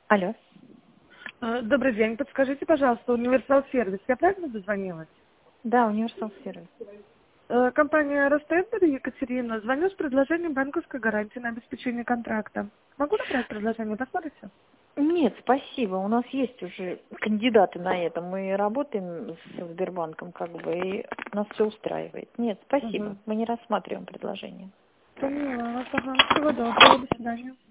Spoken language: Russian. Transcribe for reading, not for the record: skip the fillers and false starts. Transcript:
Алло. Добрый день. Подскажите, пожалуйста, Универсал Сервис. Я правильно дозвонилась? Да, Универсал Сервис. Компания Ростендер, Екатерина. Звоню с предложением банковской гарантии на обеспечение контракта. Могу набрать предложение? Посмотрите. Нет, спасибо. У нас есть уже кандидаты на это. Мы работаем с Сбербанком, и нас все устраивает. Нет, спасибо. Угу. Мы не рассматриваем предложение. Поняла вас. Ага. Всего доброго. До свидания.